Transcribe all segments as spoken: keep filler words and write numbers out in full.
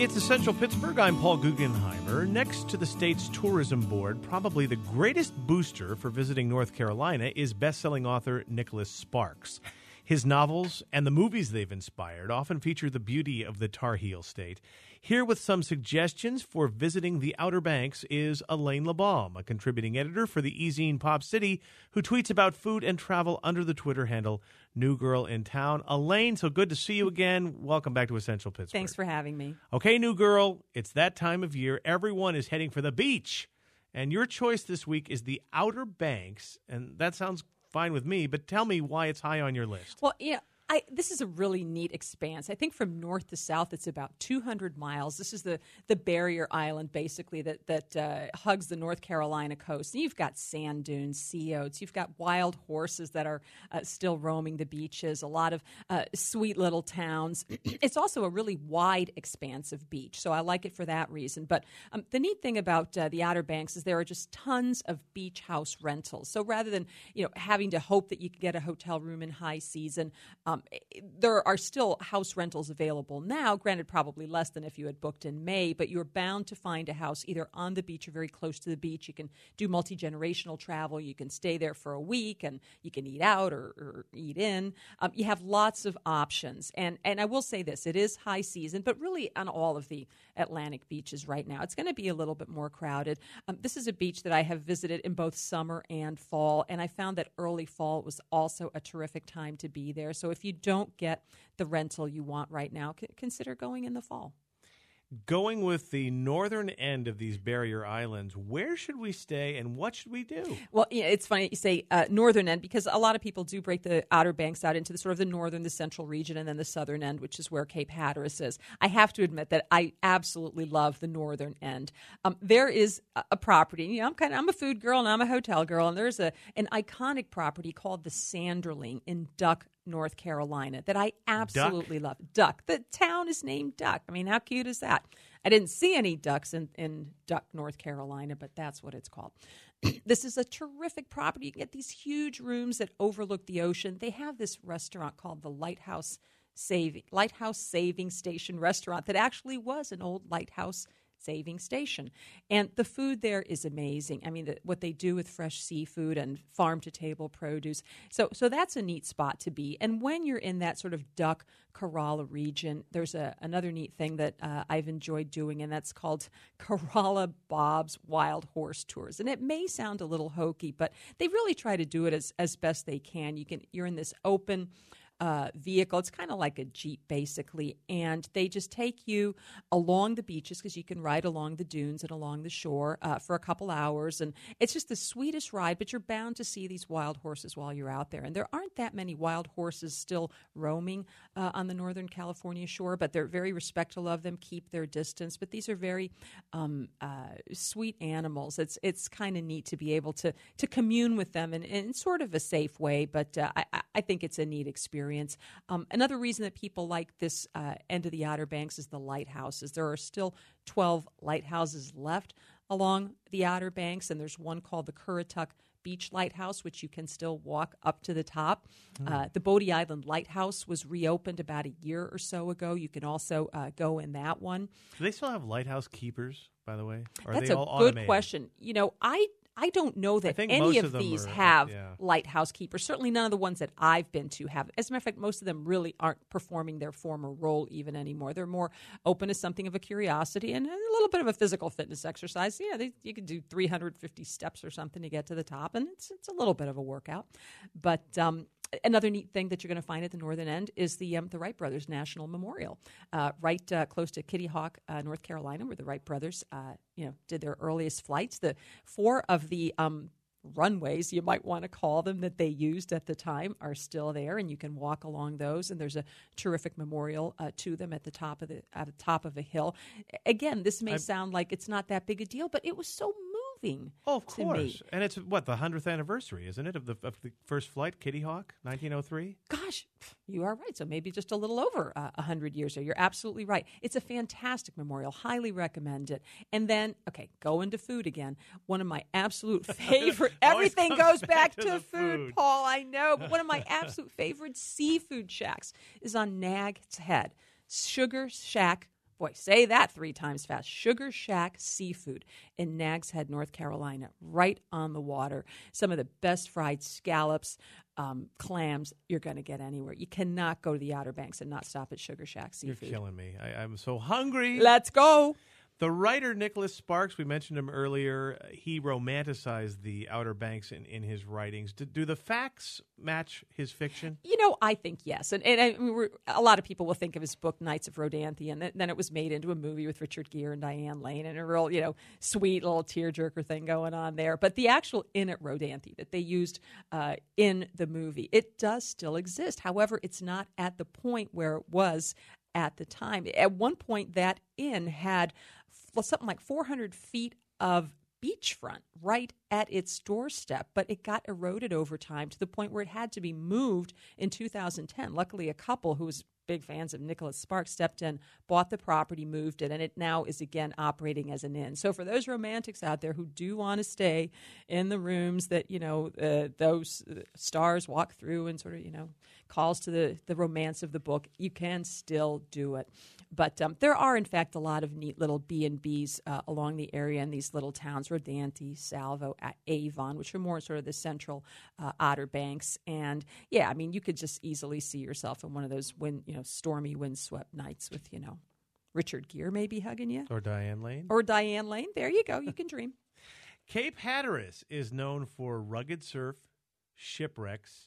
It's Essential Pittsburgh. I'm Paul Guggenheimer. Next to the state's tourism board, probably the greatest booster for visiting North Carolina is best-selling author Nicholas Sparks. His novels and the movies they've inspired often feature the beauty of the Tar Heel State. Here with some suggestions for visiting the Outer Banks is Elaine LeBaum, a contributing editor for the e-zine Pop City, who tweets about food and travel under the Twitter handle New Girl in Town. Elaine, so good to see you again. Welcome back to Essential Pittsburgh. Thanks for having me. Okay, New Girl, it's that time of year. Everyone is heading for the beach. And your choice this week is the Outer Banks. And that sounds fine with me, but tell me why it's high on your list. Well, yeah. I, this is a really neat expanse. I think from north to south, it's about two hundred miles. This is the, the barrier island, basically, that, that uh, hugs the North Carolina coast. And you've got sand dunes, sea oats. You've got wild horses that are uh, still roaming the beaches, a lot of uh, sweet little towns. It's also a really wide, expansive beach, so I like it for that reason. But um, the neat thing about uh, the Outer Banks is there are just tons of beach house rentals. So rather than you know having to hope that you can get a hotel room in high season, um, there are still house rentals available now, granted probably less than if you had booked in May, but you're bound to find a house either on the beach or very close to the beach. You can do multi-generational travel. You can stay there for a week, and you can eat out or, or eat in. Um, you have lots of options. And, and I will say this, it is high season, but really on all of the Atlantic beaches right now, it's going to be a little bit more crowded. Um, this is a beach that I have visited in both summer and fall, and I found that early fall was also a terrific time to be there. So if you don't get the rental you want right now, c- consider going in the fall. Going with the northern end of these barrier islands, where should we stay and what should we do? Well, yeah, it's funny you say uh, northern end because a lot of people do break the Outer Banks out into the sort of the northern, the central region, and then the southern end, which is where Cape Hatteras is. I have to admit that I absolutely love the northern end. Um, there is a, a property. You know, I'm kind of I'm a food girl and I'm a hotel girl, and there's a an iconic property called the Sanderling in Duck, North Carolina, that I absolutely Duck? love. Duck. The town is named Duck. I mean, how cute is that? I didn't see any ducks in, in Duck, North Carolina, but that's what it's called. This is a terrific property. You can get these huge rooms that overlook the ocean. They have this restaurant called the Lighthouse Saving Lighthouse Saving Station restaurant that actually was an old lighthouse saving station. And the food there is amazing. I mean, the, what they do with fresh seafood and farm-to-table produce. So so that's a neat spot to be. And when you're in that sort of Duck, Corolla region, there's a, another neat thing that uh, I've enjoyed doing, and that's called Corolla Bob's Wild Horse Tours. And it may sound a little hokey, but they really try to do it as, as best they can. You can you're in this open Uh, vehicle. It's kind of like a Jeep, basically, and they just take you along the beaches because you can ride along the dunes and along the shore uh, for a couple hours, and it's just the sweetest ride, but you're bound to see these wild horses while you're out there, and there aren't that many wild horses still roaming uh, on the Northern California shore, but they're very respectful of them, keep their distance, but these are very um, uh, sweet animals. It's it's kind of neat to be able to to commune with them in, in sort of a safe way, but uh, I, I think it's a neat experience. Um, another reason that people like this uh, end of the Outer Banks is the lighthouses. There are still twelve lighthouses left along the Outer Banks, and there's one called the Currituck Beach Lighthouse, which you can still walk up to the top. Mm. Uh, the Bodie Island Lighthouse was reopened about a year or so ago. You can also uh, go in that one. Do they still have lighthouse keepers, by the way? Or That's are they a all good automated? question. You know, I I don't know that any of, of these are, have yeah. lighthouse keepers. Certainly none of the ones that I've been to have. As a matter of fact, most of them really aren't performing their former role even anymore. They're more open as something of a curiosity and a little bit of a physical fitness exercise. Yeah, they, you can do three hundred fifty steps or something to get to the top, and it's it's a little bit of a workout. But um, another neat thing that you're going to find at the northern end is the um, the Wright Brothers National Memorial, uh, right uh, close to Kitty Hawk, uh, North Carolina, where the Wright brothers, uh, you know, did their earliest flights. The four of the um, runways, you might want to call them, that they used at the time are still there, and you can walk along those. And there's a terrific memorial uh, to them at the top of the at the top of a hill. Again, this may I'm, sound like it's not that big a deal, but it was so moving. Oh, of to course. Me. And it's, what, the hundredth anniversary, isn't it, of the, of the first flight, Kitty Hawk, nineteen oh three? Gosh, you are right. So maybe just a little over uh, one hundred years ago. You're absolutely right. It's a fantastic memorial. Highly recommend it. And then, okay, go into food again. One of my absolute favorite, everything goes back, back to, to food, food, Paul, I know. But one of my absolute favorite seafood shacks is on Nag's Head. Sugar Shack Boy, say that three times fast. Sugar Shack Seafood in Nags Head, North Carolina, right on the water. Some of the best fried scallops, um, clams you're going to get anywhere. You cannot go to the Outer Banks and not stop at Sugar Shack Seafood. You're killing me. I, I'm so hungry. Let's go. The writer Nicholas Sparks, we mentioned him earlier, he romanticized the Outer Banks in, in his writings. Do, do the facts match his fiction? You know, I think yes. And, and I mean, we're, a lot of people will think of his book, Knights of Rodanthe, and th- then it was made into a movie with Richard Gere and Diane Lane, and a real, you know, sweet little tearjerker thing going on there. But the actual Inn at Rodanthe that they used uh, in the movie, it does still exist. However, it's not at the point where it was at the time. At one point, that inn had something like four hundred feet of beachfront right at its doorstep, but it got eroded over time to the point where it had to be moved in two thousand ten. Luckily, a couple who was big fans of Nicholas Sparks stepped in, bought the property, moved it, and it now is again operating as an inn. So for those romantics out there who do want to stay in the rooms that, you know, uh, those stars walk through and sort of, you know, calls to the, the romance of the book, you can still do it. But um, there are, in fact, a lot of neat little B and Bs uh, along the area in these little towns, Rodanthe, Salvo, Avon, which are more sort of the central uh, Outer Banks. And, yeah, I mean, you could just easily see yourself in one of those wind, you know, stormy, windswept nights with, you know, Richard Gere maybe hugging you. Or Diane Lane. Or Diane Lane. There you go. You can dream. Cape Hatteras is known for rugged surf, shipwrecks.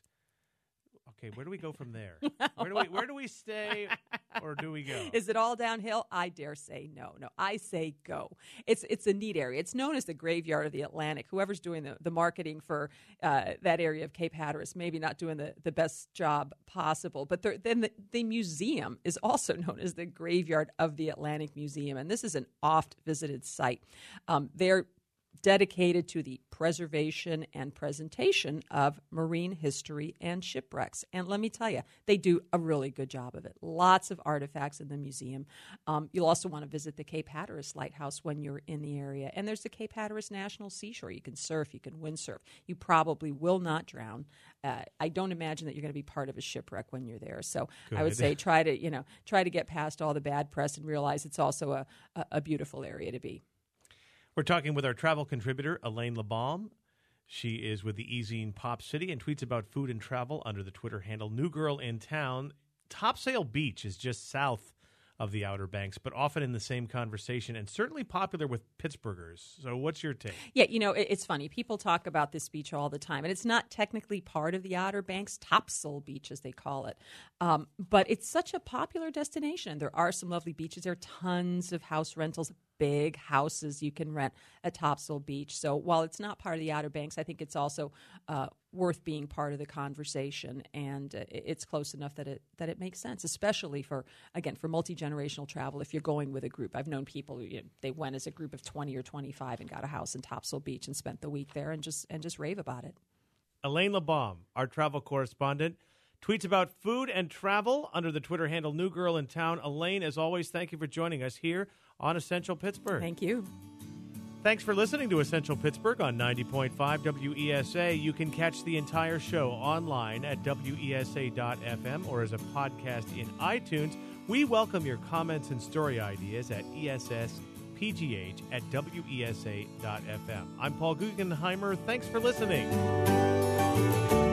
Okay, where do we go from there? Where do we where do we stay, or do we go? Is it all downhill? I dare say no. No, I say go. It's it's a neat area. It's known as the graveyard of the Atlantic. Whoever's doing the, the marketing for uh, that area of Cape Hatteras, maybe not doing the, the best job possible. But then the, the museum is also known as the graveyard of the Atlantic Museum, and this is an oft-visited site. Um, they're dedicated to the preservation and presentation of marine history and shipwrecks. And let me tell you, they do a really good job of it. Lots of artifacts in the museum. Um, you'll also want to visit the Cape Hatteras Lighthouse when you're in the area. And there's the Cape Hatteras National Seashore. You can surf, you can windsurf. You probably will not drown. Uh, I don't imagine that you're going to be part of a shipwreck when you're there. So good. I would say try to, you know, try to get past all the bad press and realize it's also a, a, a beautiful area to be. We're talking with our travel contributor, Elaine LeBaum. She is with the e-zine Pop City and tweets about food and travel under the Twitter handle New Girl in Town. Topsail Beach is just south of the Outer Banks, but often in the same conversation and certainly popular with Pittsburghers. So what's your take? Yeah, you know, it, it's funny. People talk about this beach all the time, and it's not technically part of the Outer Banks, Topsail Beach, as they call it. Um, but it's such a popular destination. There are some lovely beaches. There are tons of house rentals, big houses you can rent at Topsail Beach. So while it's not part of the Outer Banks, I think it's also uh, worth being part of the conversation, and uh, it's close enough that it that it makes sense, especially for, again, for multi-generational travel if you're going with a group. I've known people, you know, they went as a group of twenty or twenty-five and got a house in Topsail Beach and spent the week there and just and just rave about it. Elaine LeBaum, our travel correspondent, tweets about food and travel under the Twitter handle New Girl in Town. Elaine, as always, thank you for joining us here on Essential Pittsburgh. Thank you. Thanks for listening to Essential Pittsburgh on ninety point five W E S A. You can catch the entire show online at W E S A dot F M or as a podcast in iTunes. We welcome your comments and story ideas at E S S P G H at W E S A dot F M. I'm Paul Guggenheimer. Thanks for listening.